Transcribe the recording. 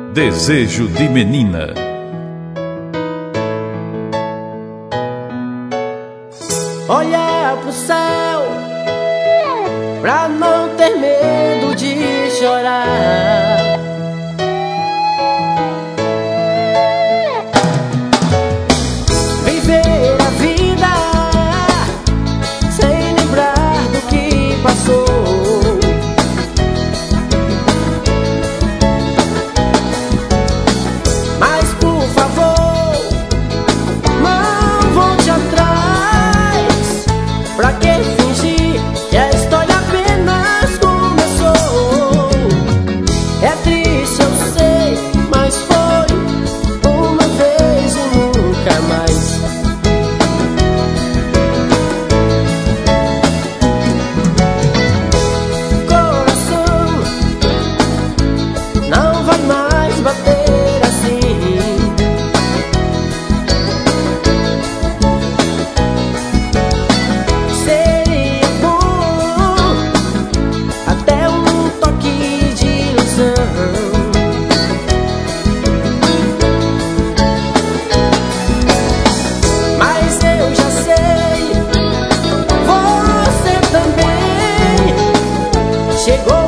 Desejo de menina. Olhar pro céu pra não ter medo de chorar. Viver a vida sem lembrar do que passou. Mas por favor, não volte atrás. Pra que fingir que a história apenas começou? É triste, eu sei, mas foi uma vez e nunca mais. Coração não vai mais bater assim. Seria bom até um toque de ilusão. Mas eu já sei, você também chegou